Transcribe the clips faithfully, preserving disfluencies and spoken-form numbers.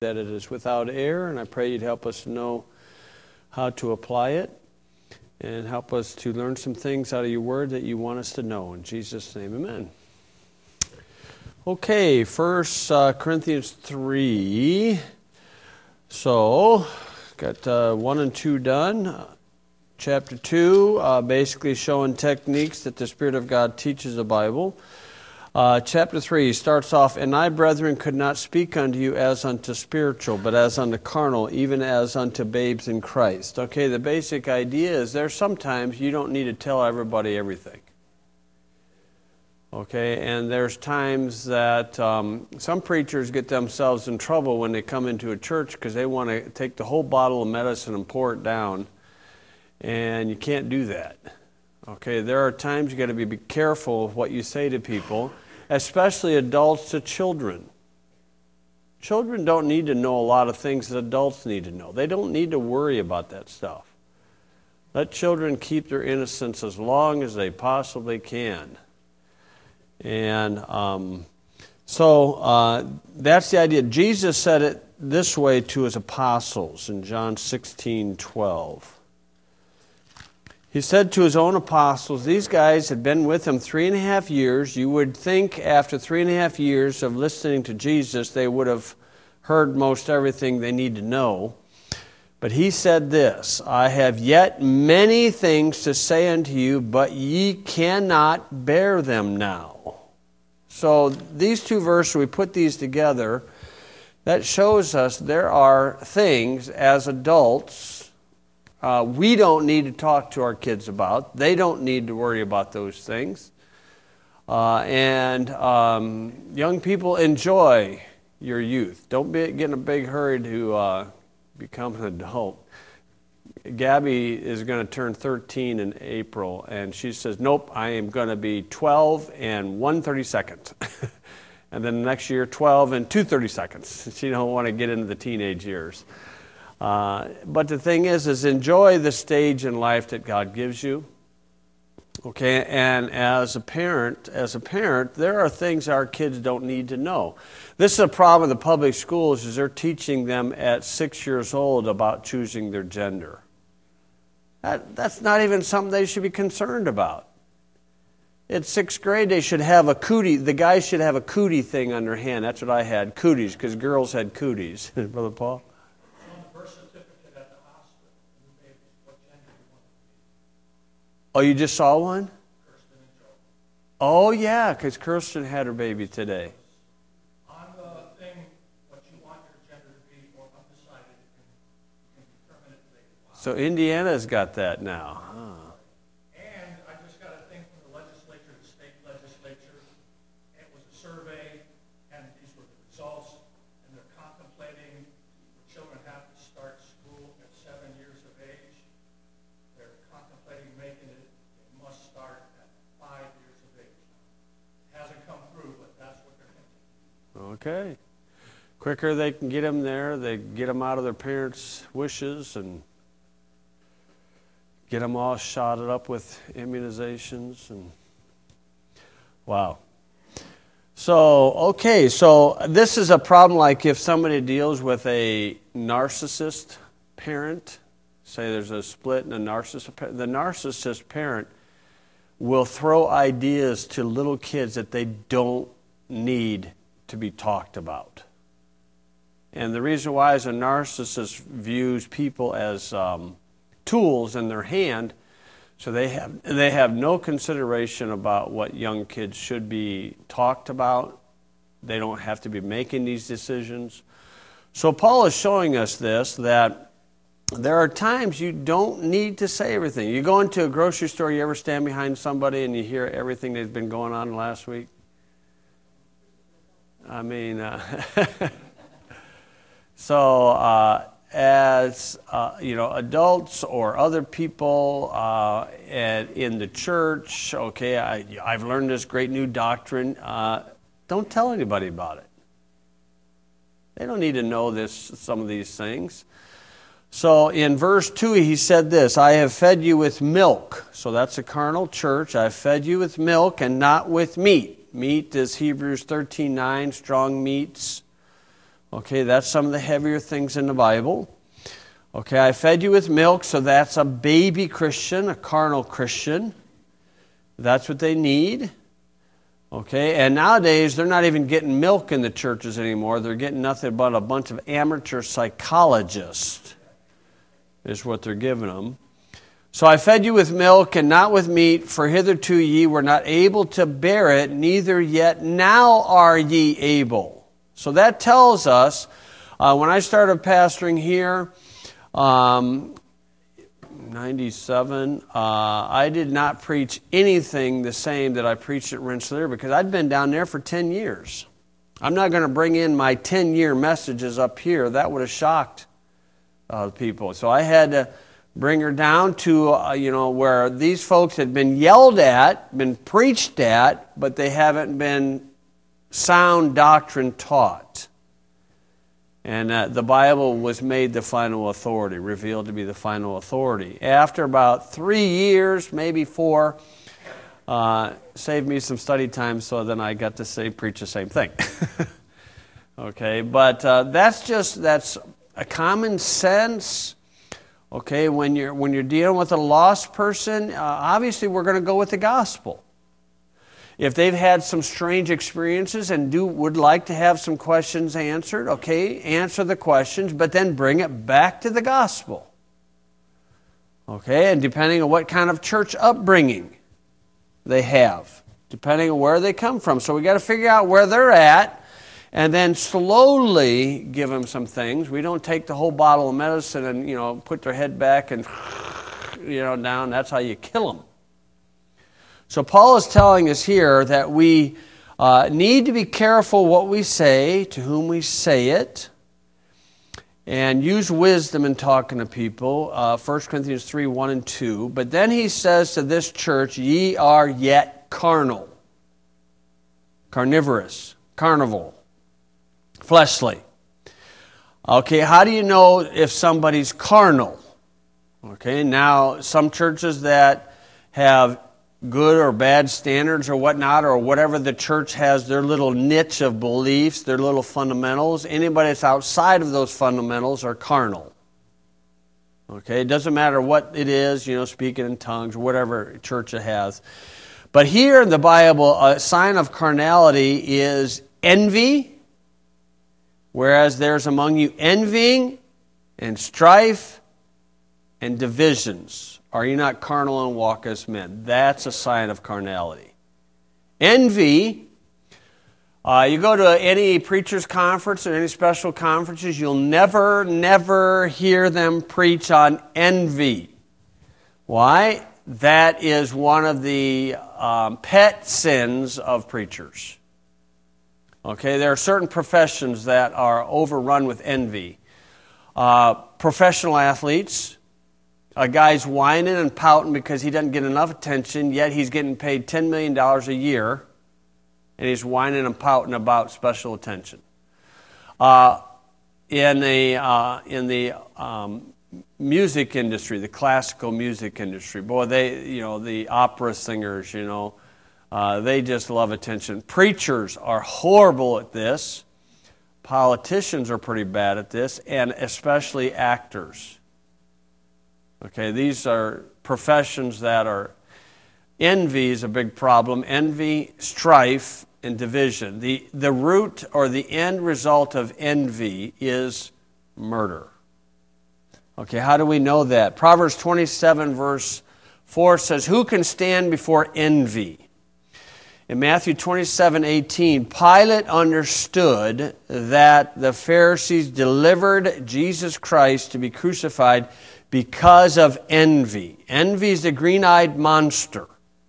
that it is without error, and I pray you'd help us to know how to apply it and help us to learn some things out of your word that you want us to know. In Jesus' name, amen. Okay, First uh, Corinthians three. So, got uh, one and two done. Chapter two, uh, basically showing techniques that the Spirit of God teaches the Bible. Uh, chapter three starts off, "And I, brethren, could not speak unto you as unto spiritual, but as unto carnal, even as unto babes in Christ." Okay, the basic idea is there's sometimes you don't need to tell everybody everything. Okay, and there's times that um, some preachers get themselves in trouble when they come into a church because they want to take the whole bottle of medicine and pour it down, and you can't do that. Okay, there are times you got to be, be careful of what you say to people, especially adults to children. Children don't need to know a lot of things that adults need to know. They don't need to worry about that stuff. Let children keep their innocence as long as they possibly can. And um, so uh, that's the idea. Jesus said it this way to his apostles in John sixteen twelve. He said to his own apostles, these guys had been with him three and a half years. You would think after three and a half years of listening to Jesus, they would have heard most everything they need to know. But he said this, "I have yet many things to say unto you, but ye cannot bear them now." So these two verses, we put these together, that shows us there are things as adults Uh, we don't need to talk to our kids about. They don't need to worry about those things. Uh, and um, young people, enjoy your youth. Don't be, get in a big hurry to uh, become an adult. Gabby is going to turn thirteen in April, and she says, nope, I am going to be twelve and one thirty-second. And then next year, twelve and two thirty-seconds. She don't want to get into the teenage years. Uh, but the thing is, is enjoy the stage in life that God gives you. Okay, and as a parent, as a parent, there are things our kids don't need to know. This is a problem in the public schools, is they're teaching them at six years old about choosing their gender. That, that's not even something they should be concerned about. At sixth grade, they should have a cootie. The guys should have a cootie thing on their hand. That's what I had, cooties, because girls had cooties. Brother Paul? Oh, you just saw one? Oh, yeah, because Kirsten had her baby today. On the thing, what you want your gender to be or undecided, you can determine it later. So Indiana's got that now. Huh. And I just got a thing from the legislature, the state legislature. It was a survey, and these were the results, and they're contemplating children have to start school at seven years of age. They're contemplating making it, it must start at five years of age. It hasn't come through, but that's what they're thinking. Okay. Quicker they can get them there, they get them out of their parents' wishes and get them all shotted up with immunizations. And wow. So, okay, so this is a problem like if somebody deals with a narcissist parent. Say there's a split in a narcissist parent. The narcissist parent will throw ideas to little kids that they don't need to be talked about. And the reason why is a narcissist views people as um, tools in their hand, so they have they have no consideration about what young kids should be talked about. They don't have to be making these decisions. So Paul is showing us this, that there are times you don't need to say everything. You go into a grocery store, you ever stand behind somebody and you hear everything that's been going on last week? I mean, uh, so uh, as uh, you know, adults or other people uh, at, in the church, okay, I, I've learned this great new doctrine. Uh, don't tell anybody about it. They don't need to know this. Some of these things. So in verse two, he said this, "I have fed you with milk." So that's a carnal church. "I have fed you with milk and not with meat." Meat is Hebrews thirteen nine, strong meats. Okay, that's some of the heavier things in the Bible. Okay, I fed you with milk, so that's a baby Christian, a carnal Christian. That's what they need. Okay, and nowadays they're not even getting milk in the churches anymore. They're getting nothing but a bunch of amateur psychologists is what they're giving them. So I fed you with milk and not with meat, for hitherto ye were not able to bear it, neither yet now are ye able. So that tells us, uh, when I started pastoring here, um, ninety-seven, uh, I did not preach anything the same that I preached at Rensselaer because I'd been down there for ten years. I'm not going to bring in my ten-year messages up here. That would have shocked uh, people. So I had to bring her down to, uh, you know, where these folks had been yelled at, been preached at, but they haven't been sound doctrine taught. And uh, the Bible was made the final authority, revealed to be the final authority. After about three years, maybe four, uh, saved me some study time, so then I got to say preach the same thing. Okay, but uh, that's just that's a common sense. Okay, when you're when you're dealing with a lost person, uh, obviously we're going to go with the gospel. If they've had some strange experiences and do would like to have some questions answered, okay, answer the questions, but then bring it back to the gospel. Okay, and depending on what kind of church upbringing they have, depending on where they come from. So we got to figure out where they're at and then slowly give them some things. We don't take the whole bottle of medicine and, you know, put their head back and, you know, down. That's how you kill them. So Paul is telling us here that we uh, need to be careful what we say, to whom we say it, and use wisdom in talking to people. Uh, First Corinthians three, one and two. But then he says to this church, ye are yet carnal, carnivorous, carnival, fleshly. Okay, how do you know if somebody's carnal? Okay, now some churches that have good or bad standards or whatnot, or whatever the church has, their little niche of beliefs, their little fundamentals. Anybody that's outside of those fundamentals are carnal. Okay, it doesn't matter what it is, you know, speaking in tongues, or whatever church it has. But here in the Bible, a sign of carnality is envy, whereas there's among you envying and strife and divisions. Are you not carnal and walk as men? That's a sign of carnality. Envy, uh, you go to any preacher's conference or any special conferences, you'll never, never hear them preach on envy. Why? That is one of the um, pet sins of preachers. Okay, there are certain professions that are overrun with envy. Uh, professional athletes. A guy's whining and pouting because he doesn't get enough attention, yet he's getting paid ten million dollars a year, and he's whining and pouting about special attention. Uh, in the uh, in the um, music industry, the classical music industry, boy, they you know the opera singers, you know, uh, they just love attention. Preachers are horrible at this. Politicians are pretty bad at this, and especially actors. Okay, these are professions that are, envy is a big problem. Envy, strife, and division. The, the root or the end result of envy is murder. Okay, how do we know that? Proverbs twenty-seven verse four says, who can stand before envy? In Matthew twenty-seven eighteen, Pilate understood that the Pharisees delivered Jesus Christ to be crucified because of envy. Envy is the green-eyed monster.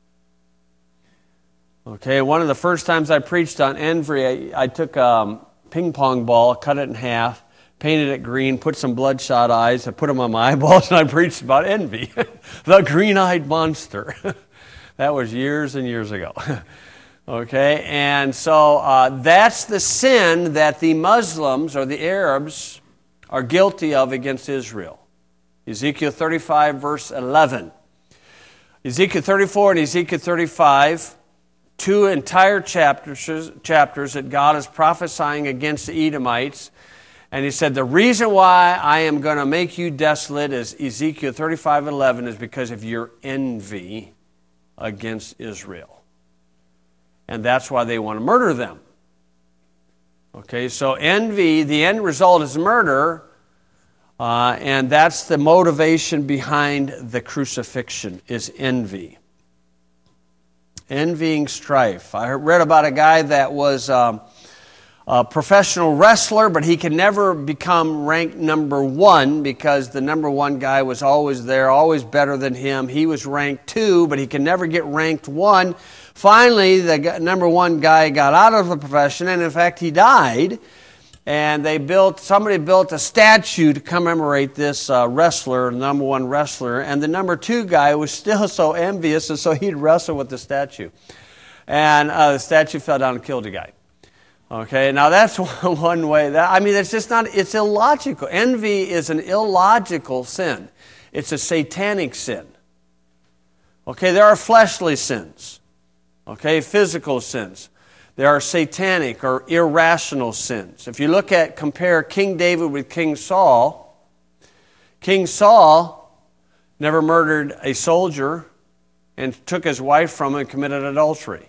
Okay, one of the first times I preached on envy, I, I took a ping pong ball, cut it in half, painted it green, put some bloodshot eyes, I put them on my eyeballs, and I preached about envy. The green-eyed monster. That was years and years ago. Okay, and so uh, that's the sin that the Muslims or the Arabs are guilty of against Israel. Ezekiel thirty-five, verse eleven. Ezekiel thirty-four and Ezekiel thirty-five, two entire chapters, chapters that God is prophesying against the Edomites. And he said, the reason why I am going to make you desolate, as Ezekiel thirty-five eleven, is because of your envy against Israel. And that's why they want to murder them. Okay, so envy, the end result is murder, uh, and that's the motivation behind the crucifixion, is envy. Envying strife. I read about a guy that was um, a professional wrestler, but he could never become ranked number one because the number one guy was always there, always better than him. He was ranked two, but he could never get ranked one. Finally, the number one guy got out of the profession, and in fact, he died. And they built, somebody built a statue to commemorate this uh, wrestler, number one wrestler. And the number two guy was still so envious, and so he'd wrestle with the statue. And uh, the statue fell down and killed the guy. Okay, now that's one way. That I mean, it's just not, it's illogical. Envy is an illogical sin. It's a satanic sin. Okay, there are fleshly sins. Okay, physical sins. There are satanic or irrational sins. If you look at, compare King David with King Saul, King Saul never murdered a soldier and took his wife from him and committed adultery.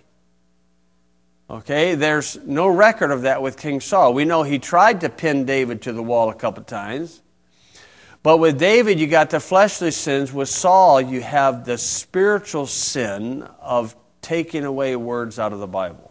Okay, there's no record of that with King Saul. We know he tried to pin David to the wall a couple times. But with David, you got the fleshly sins. With Saul, you have the spiritual sin of taking away words out of the Bible.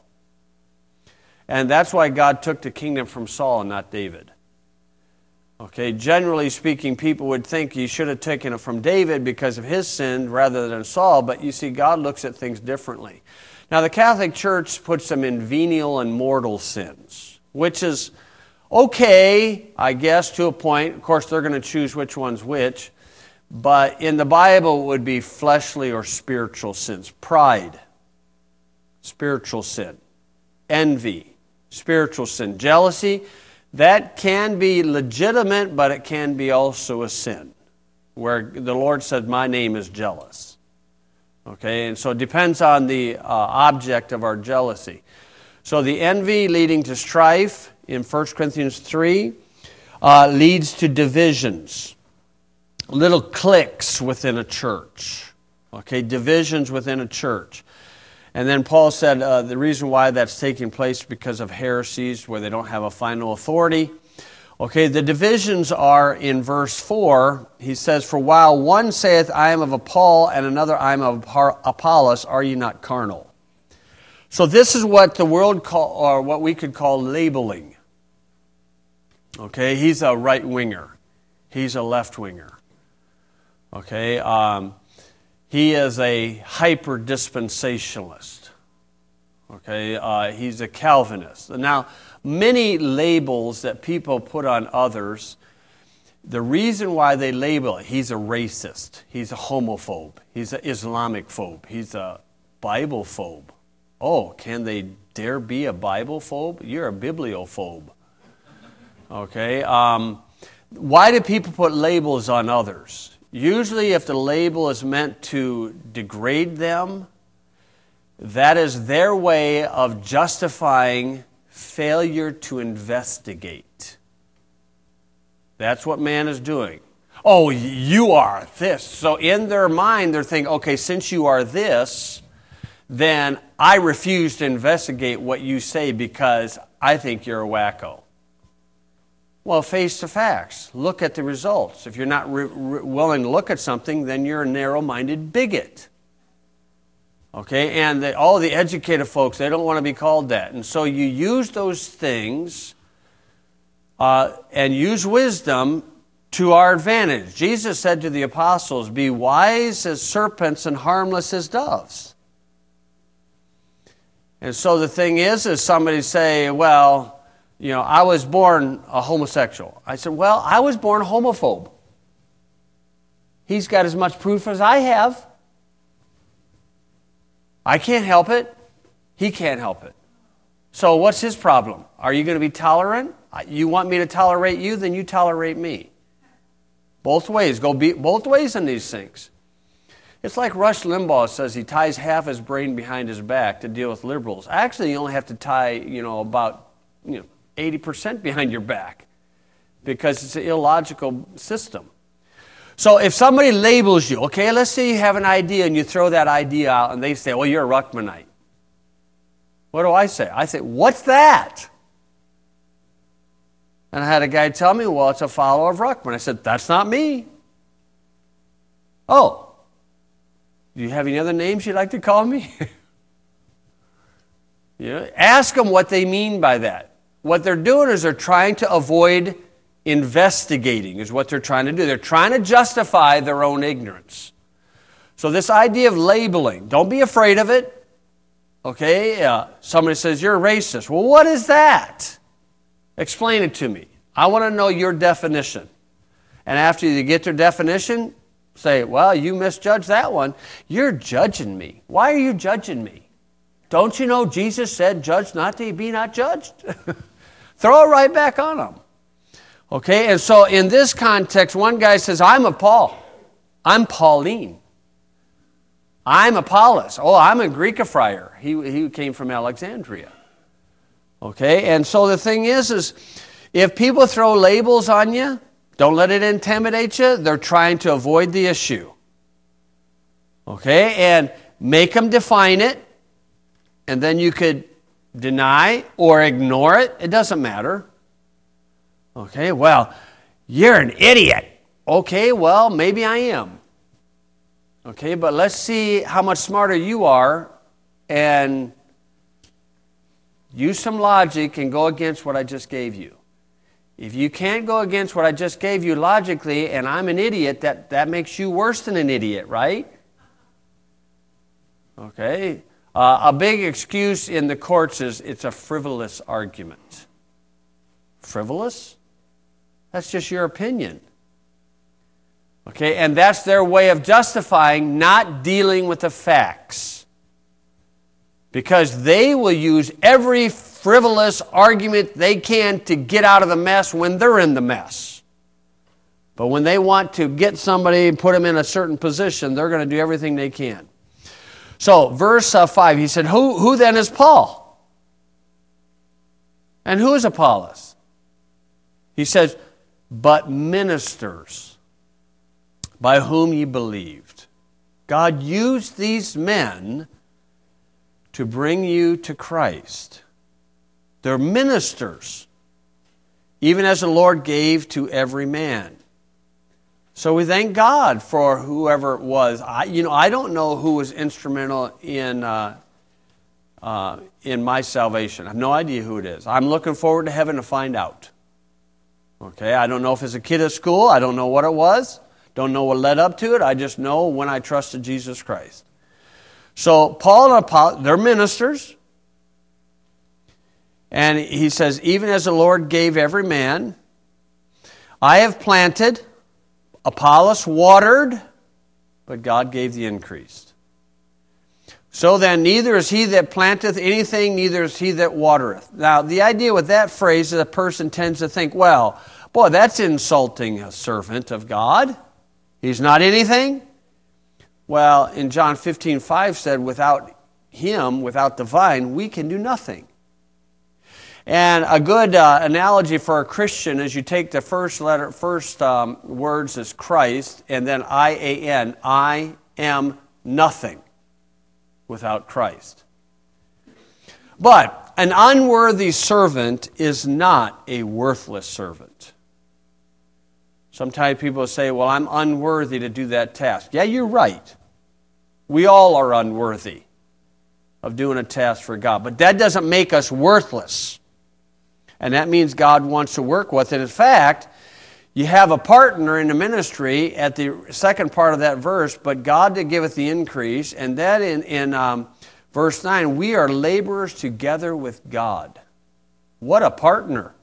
And that's why God took the kingdom from Saul and not David. Okay, generally speaking, people would think he should have taken it from David because of his sin rather than Saul, but you see, God looks at things differently. Now, the Catholic Church puts them in venial and mortal sins, which is okay, I guess, to a point. Of course, they're going to choose which one's which. But in the Bible, it would be fleshly or spiritual sins. Pride, spiritual sin. Envy, spiritual sin. Jealousy, that can be legitimate, but it can be also a sin, where the Lord said, my name is jealous. Okay, and so it depends on the uh, object of our jealousy. So the envy leading to strife in First Corinthians three uh, leads to divisions, little cliques within a church. Okay, divisions within a church. And then Paul said uh, the reason why that's taking place is because of heresies where they don't have a final authority. Okay, the divisions are in verse four. He says, for while one saith, I am of Paul, and another, I am of Apollos, are ye not carnal? So this is what the world call, or what we could call labeling. Okay, he's a right-winger. He's a left-winger. Okay, um, he is a hyper-dispensationalist. Okay, uh, he's a Calvinist. Now, many labels that people put on others, the reason why they label it, he's a racist, he's a homophobe, he's an Islamic phobe, he's a Bible phobe. Oh, can they dare be a Bible phobe? You're a bibliophobe. Okay, um, why do people put labels on others? Usually if the label is meant to degrade them, that is their way of justifying failure to investigate. That's what man is doing. Oh, you are this. So in their mind, they're thinking, okay, since you are this, then I refuse to investigate what you say because I think you're a wacko. Well, face the facts. Look at the results. If you're not re- re- willing to look at something, then you're a narrow-minded bigot. Okay, and the, all the educated folks, they don't want to be called that. And so you use those things uh, and use wisdom to our advantage. Jesus said to the apostles, be wise as serpents and harmless as doves. And so the thing is, is somebody say, well, you know, I was born a homosexual. I said, well, I was born a homophobe. He's got as much proof as I have. I can't help it. He can't help it. So what's his problem? Are you going to be tolerant? You want me to tolerate you, then you tolerate me. Both ways. Go be, both ways in these things. It's like Rush Limbaugh says he ties half his brain behind his back to deal with liberals. Actually, you only have to tie, you know, about, you know, eighty percent behind your back. because it's an illogical system. So if somebody labels you, okay, let's say you have an idea and you throw that idea out and they say, well, you're a Ruckmanite. What do I say? I say, what's that? And I had a guy tell me, well, it's a follower of Ruckman. I said, that's not me. Oh, do you have any other names you'd like to call me? You know, ask them what they mean by that. What they're doing is they're trying to avoid investigating, is what they're trying to do. They're trying to justify their own ignorance. So this idea of labeling, don't be afraid of it. Okay, uh, somebody says, you're a racist. Well, what is that? Explain it to me. I want to know your definition. And after you get their definition, say, well, you misjudged that one. You're judging me. Why are you judging me? Don't you know Jesus said, judge not to be not judged? Throw it right back on them. Okay, and so in this context, one guy says, I'm a Paul. I'm Pauline. I'm Apollos. Oh, I'm a Greekophrier. He, he came from Alexandria. Okay, and so the thing is, is if people throw labels on you, don't let it intimidate you. They're trying to avoid the issue. Okay, and make them define it, and then you could deny or ignore it. It doesn't matter. Okay, well, you're an idiot. Okay, well, maybe I am. Okay, but let's see how much smarter you are and use some logic and go against what I just gave you. If you can't go against what I just gave you logically and I'm an idiot, that, that makes you worse than an idiot, right? Okay. Uh, a big excuse in the courts is it's a frivolous argument. Frivolous? That's just your opinion. Okay, and that's their way of justifying not dealing with the facts. Because they will use every frivolous argument they can to get out of the mess when they're in the mess. But when they want to get somebody and put them in a certain position, they're going to do everything they can. So, verse uh, five, he said, who, who then is Paul? And who is Apollos? He says, but ministers by whom ye believed. God used these men to bring you to Christ. They're ministers, even as the Lord gave to every man. So we thank God for whoever it was. I, you know, I don't know who was instrumental in uh, uh, in my salvation. I have no idea who it is. I'm looking forward to heaven to find out. Okay, I don't know if it's a kid at school. I don't know what it was. Don't know what led up to it. I just know when I trusted Jesus Christ. So Paul and Apollos, they're ministers. And he says, even as the Lord gave every man, I have planted, Apollos watered, but God gave the increase. So then neither is he that planteth anything, neither is he that watereth. Now the idea with that phrase is a person tends to think, well, boy, that's insulting a servant of God. He's not anything. Well, in John fifteen five said, without him, without the vine, we can do nothing. And a good uh, analogy for a Christian is you take the first letter, first um, words as Christ, and then I A N, I am nothing without Christ. But an unworthy servant is not a worthless servant. Sometimes people say, well, I'm unworthy to do that task. Yeah, you're right. We all are unworthy of doing a task for God. But that doesn't make us worthless. And that means God wants to work with it. In fact, you have a partner in the ministry at the second part of that verse, but God that giveth the increase. And that in, in um, verse nine, we are laborers together with God. What a partner.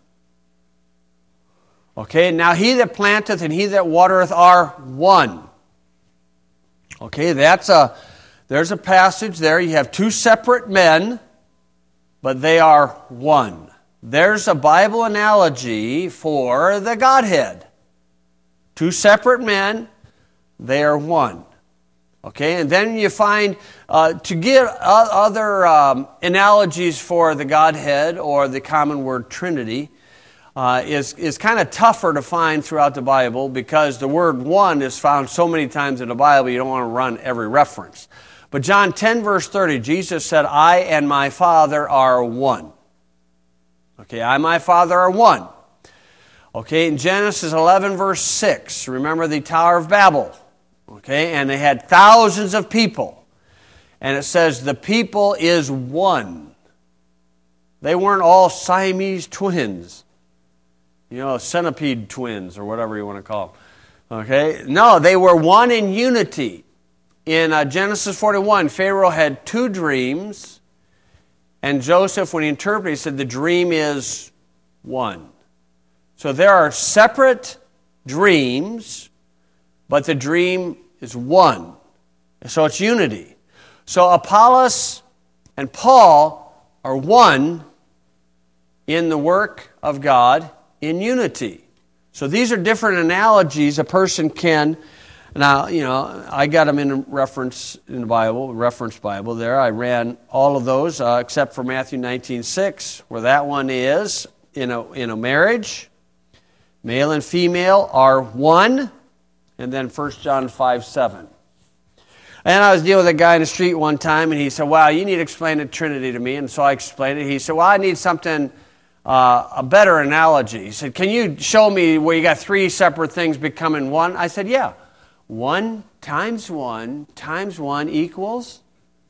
Okay, now he that planteth and he that watereth are one. Okay, that's a, there's a passage there. You have two separate men, but they are one. There's a Bible analogy for the Godhead. Two separate men, they are one. Okay, and then you find, uh, to give other um, analogies for the Godhead or the common word Trinity, uh, is, is kind of tougher to find throughout the Bible because the word one is found so many times in the Bible you don't want to run every reference. But John ten verse thirty, Jesus said, I and my Father are one. Okay, I and my Father are one. Okay, in Genesis eleven verse six, remember the Tower of Babel. Okay, and they had thousands of people. And it says the people is one. They weren't all Siamese twins. You know, centipede twins or whatever you want to call them. Okay, no, they were one in unity. In uh, Genesis forty-one, Pharaoh had two dreams. And Joseph, when he interpreted, he said the dream is one. So there are separate dreams, but the dream is one. So it's unity. So Apollos and Paul are one in the work of God in unity. So these are different analogies a person can. Now, you know, I got them in reference in the Bible, reference Bible there. I ran all of those uh, except for Matthew nineteen six, where that one is in a, in a marriage. Male and female are one. And then First John five seven. And I was dealing with a guy in the street one time, and he said, well, you need to explain the Trinity to me. And so I explained it. He said, well, I need something, uh, a better analogy. He said, can you show me where you got three separate things becoming one? I said, yeah. One times one times one equals?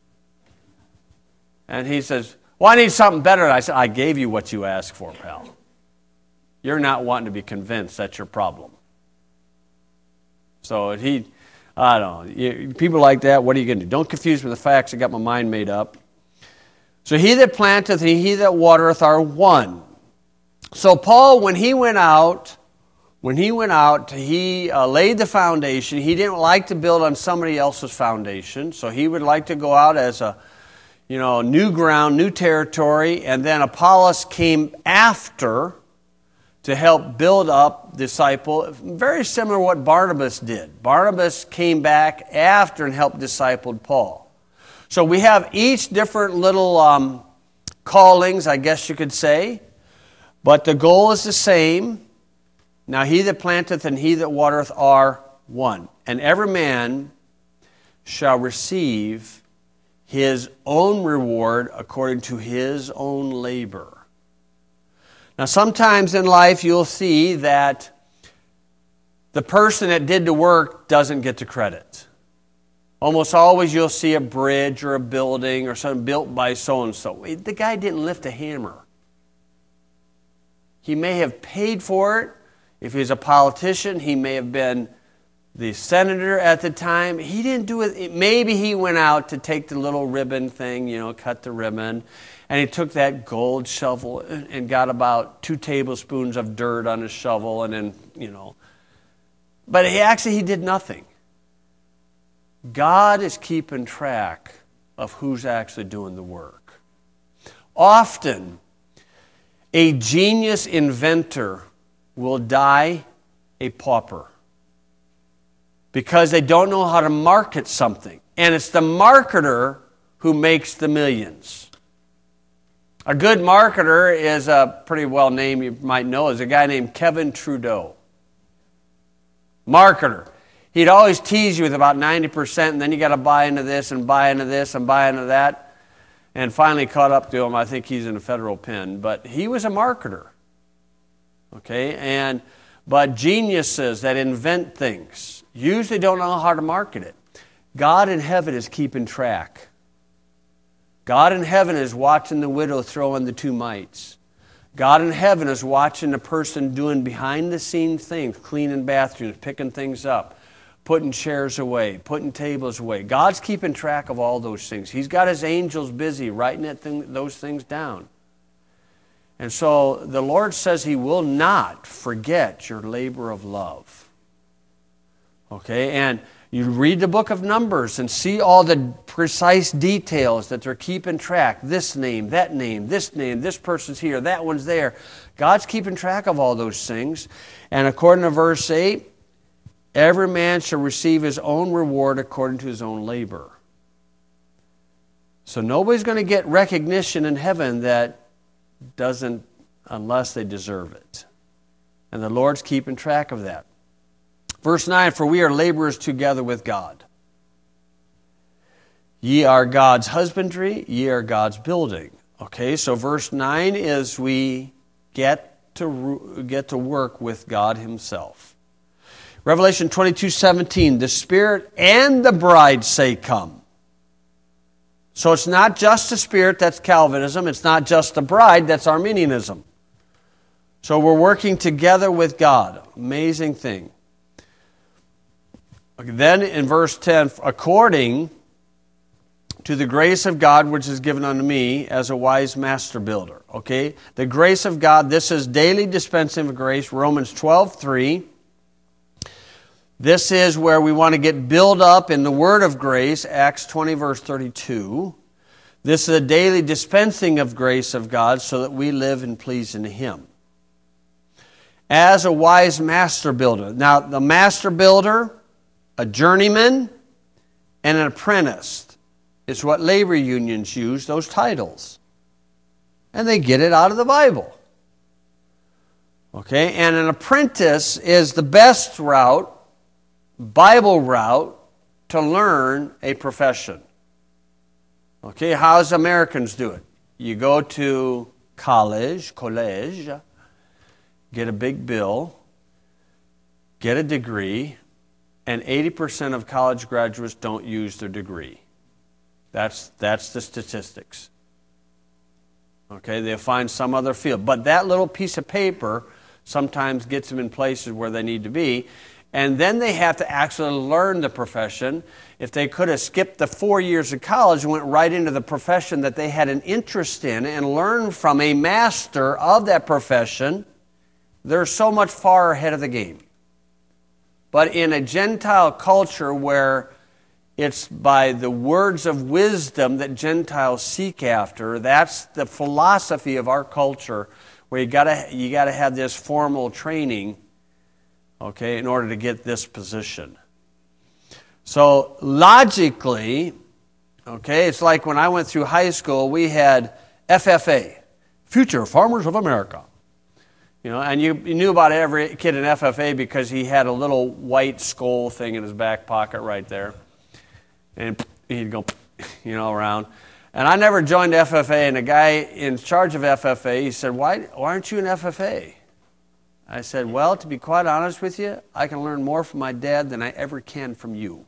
And he says, well, I need something better. And I said, I gave you what you asked for, pal. You're not wanting to be convinced that's your problem. So he, I don't know. You, people like that, what are you going to do? Don't confuse me with the facts. I got my mind made up. So he that planteth and he that watereth are one. So Paul, when he went out, when he went out, he uh, laid the foundation. He didn't like to build on somebody else's foundation. So he would like to go out as a, you know, new ground, new territory. And then Apollos came after to help build up disciple. Very similar to what Barnabas did. Barnabas came back after and helped disciple Paul. So we have each different little um, callings, I guess you could say. But the goal is the same. Now he that planteth and he that watereth are one. And every man shall receive his own reward according to his own labor. Now sometimes in life you'll see that the person that did the work doesn't get the credit. Almost always you'll see a bridge or a building or something built by so-and-so. The guy didn't lift a hammer. He may have paid for it. If he's a politician, he may have been the senator at the time. He didn't do it. Maybe he went out to take the little ribbon thing, you know, cut the ribbon. And he took that gold shovel and got about two tablespoons of dirt on his shovel and then, you know. But he actually, he did nothing. God is keeping track of who's actually doing the work. Often, a genius inventor will die a pauper because they don't know how to market something. And it's the marketer who makes the millions. A good marketer is a pretty well name you might know, is a guy named Kevin Trudeau. Marketer. He'd always tease you with about ninety percent, and then you got to buy into this and buy into this and buy into that. And finally caught up to him. I think he's in a federal pen. But he was a marketer. Okay, and but geniuses that invent things usually don't know how to market it. God in heaven is keeping track. God in heaven is watching the widow throw in the two mites. God in heaven is watching the person doing behind-the-scenes things, cleaning bathrooms, picking things up, putting chairs away, putting tables away. God's keeping track of all those things. He's got his angels busy writing that thing, those things down. And so the Lord says he will not forget your labor of love. Okay, and you read the book of Numbers and see all the precise details that they're keeping track. This name, that name, this name, this person's here, that one's there. God's keeping track of all those things. And according to verse eight, every man shall receive his own reward according to his own labor. So nobody's going to get recognition in heaven that doesn't, unless they deserve it. And the Lord's keeping track of that. Verse nine, for we are laborers together with God. Ye are God's husbandry, ye are God's building. Okay, so verse nine is we get to get to work with God himself. Revelation twenty-two seventeen, the Spirit and the bride say, come. So it's not just the Spirit, that's Calvinism. It's not just the bride, that's Arminianism. So we're working together with God. Amazing thing. Then in verse ten, according to the grace of God which is given unto me as a wise master builder. Okay? The grace of God, this is daily dispensing of grace, Romans twelve three. This is where we want to get built up in the word of grace, Acts twenty verse thirty-two. This is a daily dispensing of grace of God so that we live in pleasing him. As a wise master builder. Now, the master builder, a journeyman, and an apprentice is what labor unions use, those titles. And they get it out of the Bible. Okay, and an apprentice is the best route, Bible route, to learn a profession. Okay, how does Americans do it? You go to college, college, get a big bill, get a degree, and eighty percent of college graduates don't use their degree. That's, that's the statistics. Okay, they'll find some other field. But that little piece of paper sometimes gets them in places where they need to be. And then they have to actually learn the profession. If they could have skipped the four years of college and went right into the profession that they had an interest in and learned from a master of that profession, they're so much far ahead of the game. But in a Gentile culture where it's by the words of wisdom that Gentiles seek after, that's the philosophy of our culture, where you gotta you gotta have this formal training, okay, in order to get this position. So logically, okay, it's like when I went through high school, we had F F A, Future Farmers of America. You know, and you, you knew about every kid in F F A because he had a little white skull thing in his back pocket right there. And he'd go, you know, around. And I never joined F F A, and the guy in charge of F F A, he said, why, why aren't you in F F A? I said, well, to be quite honest with you, I can learn more from my dad than I ever can from you.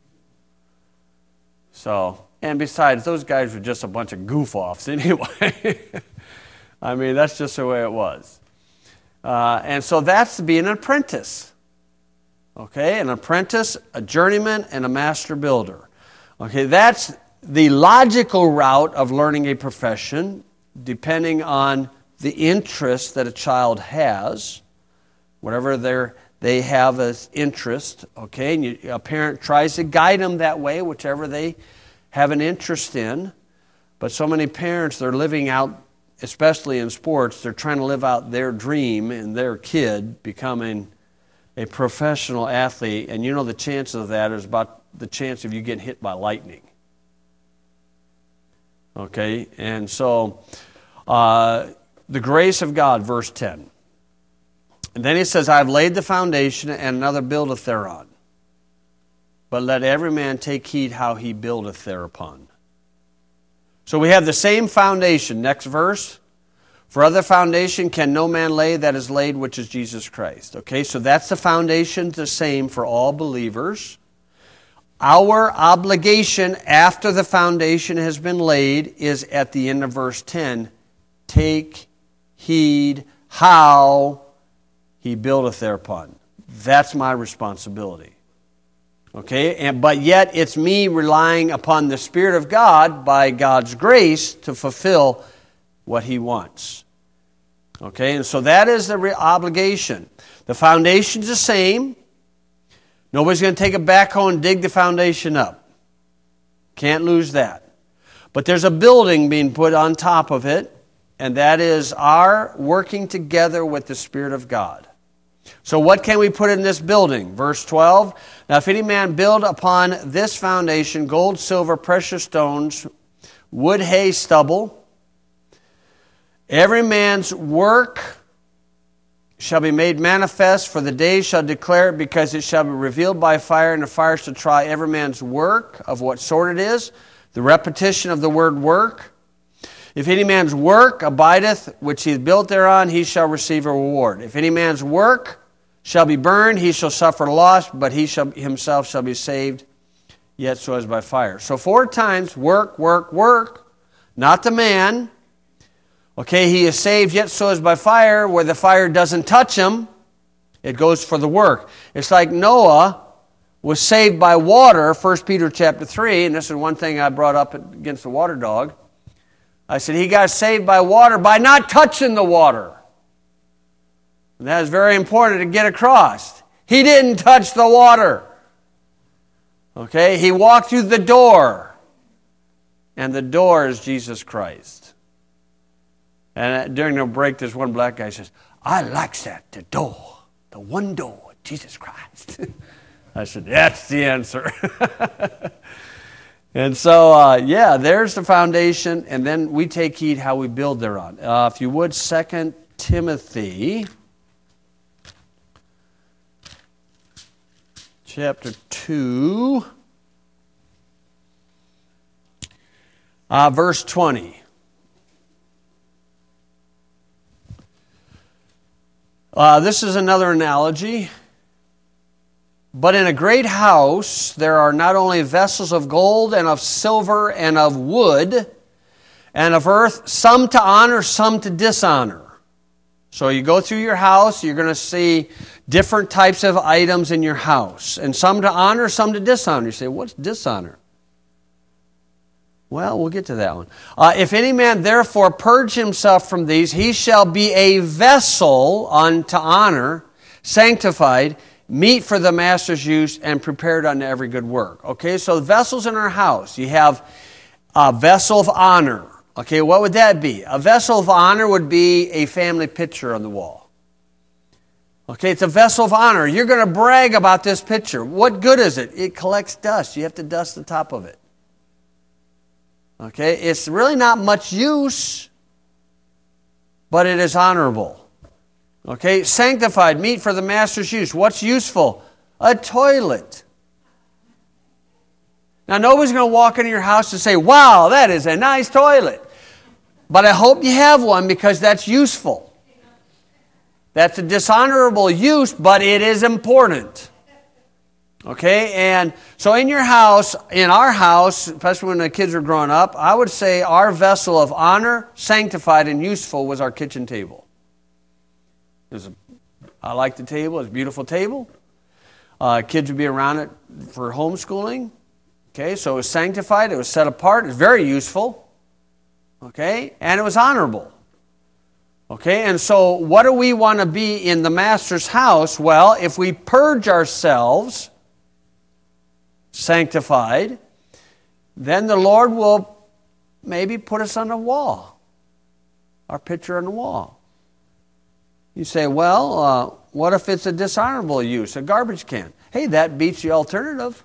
So, and besides, those guys were just a bunch of goof-offs anyway. I mean, that's just the way it was. Uh, and so that's to be an apprentice. Okay, an apprentice, a journeyman, and a master builder. Okay, that's the logical route of learning a profession, depending on the interest that a child has, whatever they're, they have as interest. Okay, and you, a parent tries to guide them that way, whichever they have an interest in. But so many parents, they're living out, especially in sports, they're trying to live out their dream in their kid becoming a professional athlete, and you know the chances of that is about the chance of you getting hit by lightning. Okay, and so uh, the grace of God, verse ten. And then he says, I have laid the foundation, and another buildeth thereon. But let every man take heed how he buildeth thereupon. So we have the same foundation. Next verse. For other foundation can no man lay that is laid, which is Jesus Christ. Okay, so that's the foundation, the same for all believers. Our obligation after the foundation has been laid is at the end of verse ten. Take heed how he buildeth thereupon. That's my responsibility. Okay, and but yet it's me relying upon the Spirit of God by God's grace to fulfill what he wants. Okay, and so that is the re- obligation. The foundation's the same. Nobody's going to take a backhoe and dig the foundation up. Can't lose that. But there's a building being put on top of it, and that is our working together with the Spirit of God. So what can we put in this building? Verse twelve, now if any man build upon this foundation gold, silver, precious stones, wood, hay, stubble, every man's work shall be made manifest, for the day shall declare it, because it shall be revealed by fire, and the fire shall try every man's work of what sort it is. The repetition of the word work. If any man's work abideth, which he hath built thereon, he shall receive a reward. If any man's work shall be burned, he shall suffer loss, but he shall himself shall be saved, yet so as by fire. So four times, work, work, work, not the man. Okay, he is saved, yet so as by fire, where the fire doesn't touch him. It goes for the work. It's like Noah was saved by water, First Peter chapter three, and this is one thing I brought up against the water dog. I said he got saved by water by not touching the water. And that is very important to get across. He didn't touch the water. Okay, he walked through the door. And the door is Jesus Christ. And during the break, this one black guy says, I like that, the door, the one door, Jesus Christ. I said, that's the answer. And so, uh, yeah, there's the foundation, and then we take heed how we build thereon. Uh, if you would, Second Timothy chapter two, uh, verse twenty. Uh, this is another analogy. But in a great house there are not only vessels of gold and of silver and of wood and of earth, some to honor, some to dishonor. So you go through your house, you're going to see different types of items in your house. And some to honor, some to dishonor. You say, what's dishonor? Well, we'll get to that one. Uh, if any man therefore purge himself from these, he shall be a vessel unto honor, sanctified, meet for the master's use, and prepared unto every good work. Okay, so vessels in our house. You have a vessel of honor. Okay, what would that be? A vessel of honor would be a family picture on the wall. Okay, it's a vessel of honor. You're going to brag about this picture. What good is it? It collects dust. You have to dust the top of it. Okay, it's really not much use, but it is honorable. Okay, sanctified, meet for the master's use. What's useful? A toilet. Now, nobody's going to walk into your house and say, wow, that is a nice toilet. But I hope you have one because that's useful. That's a dishonorable use, but it is important. Okay, and so in your house, in our house, especially when the kids were growing up, I would say our vessel of honor, sanctified, and useful was our kitchen table. It was a, I like the table. It's a beautiful table. Uh, kids would be around it for homeschooling. Okay, so it was sanctified. It was set apart. It was very useful. Okay, and it was honorable. Okay, and so what do we want to be in the master's house? Well, if we purge ourselves, sanctified, then the Lord will maybe put us on the wall, our picture on the wall. You say, well, uh, what if it's a dishonorable use, a garbage can? Hey, that beats the alternative,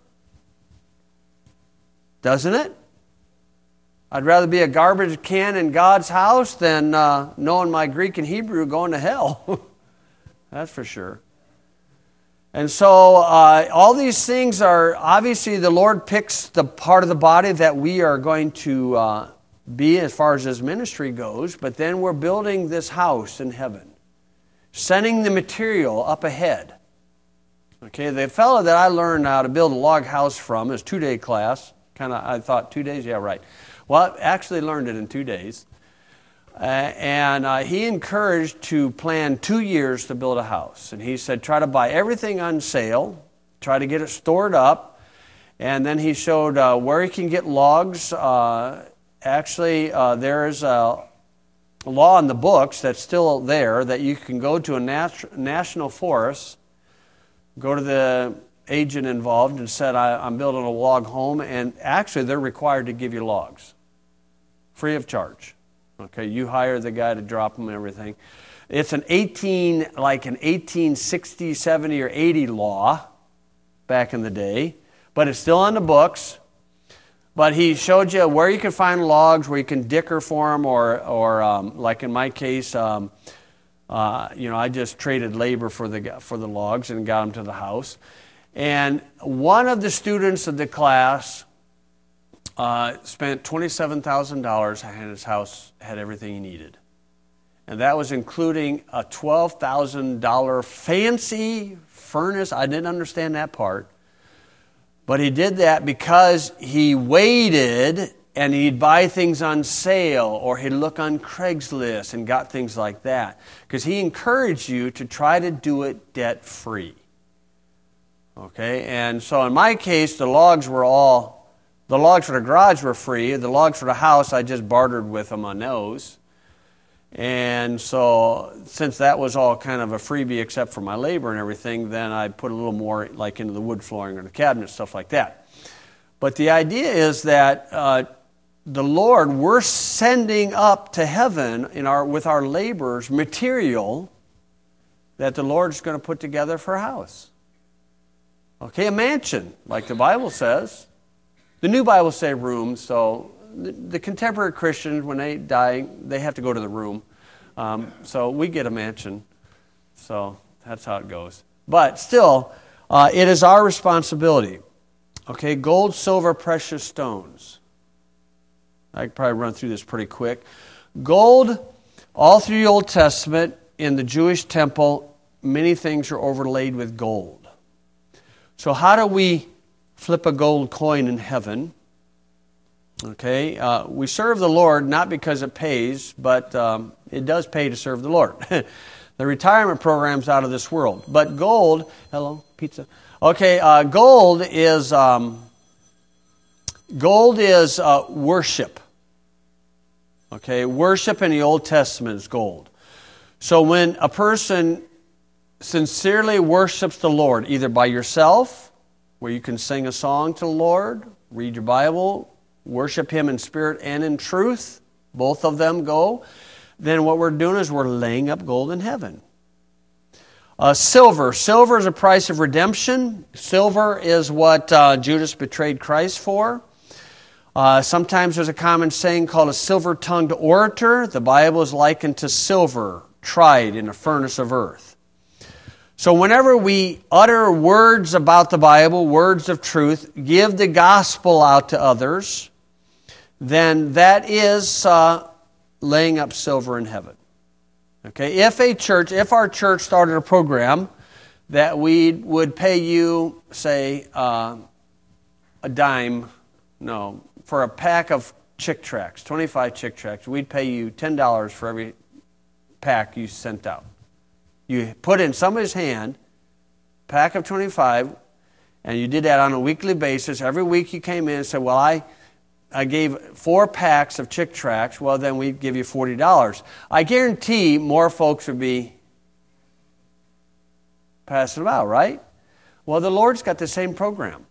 doesn't it? I'd rather be a garbage can in God's house than uh, knowing my Greek and Hebrew going to hell. That's for sure. And so uh, all these things are, obviously the Lord picks the part of the body that we are going to uh, be as far as His ministry goes, but then we're building this house in heaven, sending the material up ahead. Okay, the fellow that I learned how to build a log house from is two-day class. Kind of, I thought two days, yeah, right. Well, I actually learned it in two days. Uh, and uh, he encouraged to plan two years to build a house. And he said, try to buy everything on sale, try to get it stored up. And then he showed uh, where you can get logs. Uh, actually, uh, there is a law in the books that's still there that you can go to a nat- national forest, go to the agent involved and said, I, I'm building a log home. And actually, they're required to give you logs, free of charge. Okay, you hire the guy to drop them and everything. It's an eighteen, like an eighteen sixty, seventy, or eighty law back in the day, but it's still on the books. But he showed you where you can find logs, where you can dicker for them, or, or um, like in my case, um, Uh, you know, I just traded labor for the for the logs and got them to the house. And one of the students of the class uh, spent twenty-seven thousand dollars, and his house had everything he needed. And that was including a twelve thousand dollars fancy furnace. I didn't understand that part. But he did that because he waited and he'd buy things on sale, or he'd look on Craigslist and got things like that. Because he encouraged you to try to do it debt-free. Okay, and so in my case, the logs were all, the logs for the garage were free. The logs for the house, I just bartered with them on those. And so since that was all kind of a freebie except for my labor and everything, then I put a little more like into the wood flooring or the cabinet, stuff like that. But the idea is that uh, the Lord, we're sending up to heaven in our with our laborers material that the Lord's going to put together for a house. Okay, a mansion, like the Bible says. The New Bible say room, so the, the contemporary Christians, when they die, they have to go to the room. Um, so we get a mansion. So that's how it goes. But still, uh, it is our responsibility. Okay, gold, silver, precious stones. I could probably run through this pretty quick. Gold, all through the Old Testament, in the Jewish temple, many things are overlaid with gold. So how do we flip a gold coin in heaven? Okay, uh, we serve the Lord not because it pays, but um, it does pay to serve the Lord. The retirement program's out of this world. But gold, hello, pizza. Okay, uh, gold is um, gold is uh, worship. Okay, worship in the Old Testament is gold. So when a person sincerely worships the Lord, either by yourself, where you can sing a song to the Lord, read your Bible, worship Him in spirit and in truth, both of them go, then what we're doing is we're laying up gold in heaven. Uh, silver. Silver is a price of redemption. Silver is what uh, Judas betrayed Christ for. Uh, sometimes there's a common saying called a silver-tongued orator. The Bible is likened to silver tried in a furnace of earth. So whenever we utter words about the Bible, words of truth, give the gospel out to others, then that is uh, laying up silver in heaven. Okay, if a church, if our church started a program that we would pay you, say, uh, a dime, no, for a pack of Chick Tracts, twenty-five Chick Tracts, we'd pay you ten dollars for every pack you sent out. You put in somebody's hand, pack of twenty-five, and you did that on a weekly basis. Every week you came in and said, well, I, I gave four packs of Chick Tracts. Well, then we'd give you forty dollars. I guarantee more folks would be passing them out, right? Well, the Lord's got the same program.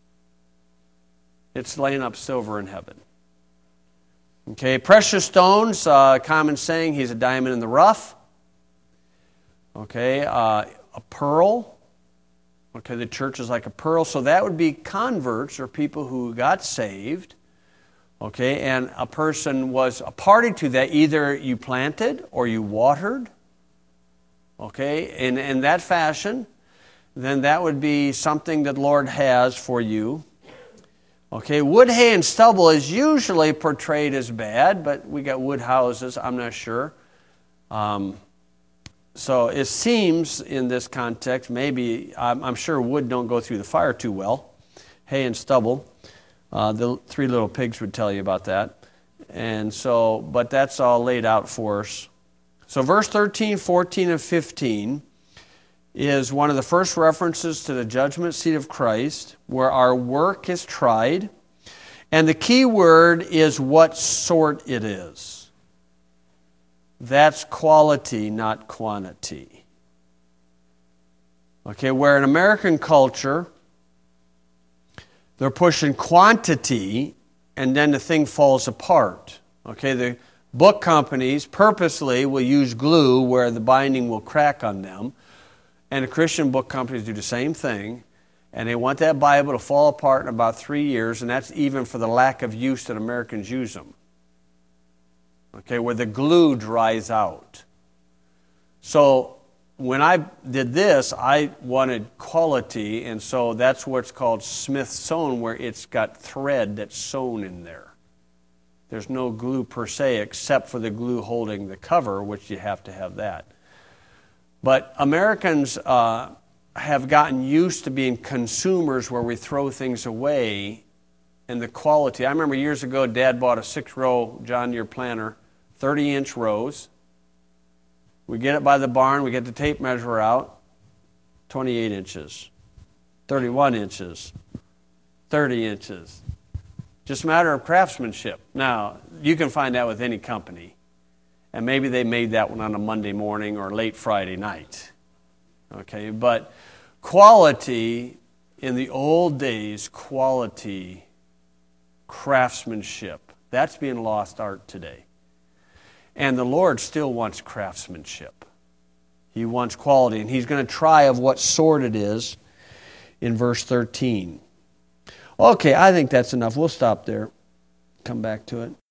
It's laying up silver in heaven. Okay, precious stones, uh, common saying, he's a diamond in the rough. Okay, uh, a pearl. Okay, the church is like a pearl. So that would be converts or people who got saved. Okay, and a person was a party to that. Either you planted or you watered. Okay, in, in that fashion, then that would be something that the Lord has for you. Okay, wood, hay, and stubble is usually portrayed as bad, but we got wood houses, I'm not sure. Um, so it seems in this context, maybe, I'm, I'm sure wood don't go through the fire too well. Hay and stubble, uh, the three little pigs would tell you about that. And so, but that's all laid out for us. So verse thirteen, fourteen, and fifteen is one of the first references to the judgment seat of Christ, where our work is tried. And the key word is what sort it is. That's quality, not quantity. Okay, where in American culture, they're pushing quantity, and then the thing falls apart. Okay, the book companies purposely will use glue where the binding will crack on them. And the Christian book companies do the same thing. And they want that Bible to fall apart in about three years. And that's even for the lack of use that Americans use them. Okay, where the glue dries out. So when I did this, I wanted quality, and so that's what's called Smith sewn, where it's got thread that's sewn in there. There's no glue per se except for the glue holding the cover, which you have to have that. But Americans uh, have gotten used to being consumers where we throw things away, and the quality. I remember years ago, Dad bought a six-row John Deere planter, thirty-inch rows. We get it by the barn, we get the tape measure out, twenty-eight inches, thirty-one inches, thirty inches. Just a matter of craftsmanship. Now, you can find that with any company. And maybe they made that one on a Monday morning or late Friday night. Okay, but quality, in the old days, quality, craftsmanship, that's being lost art today. And the Lord still wants craftsmanship. He wants quality, and He's going to try of what sort it is in verse thirteen. Okay, I think that's enough. We'll stop there. Come back to it.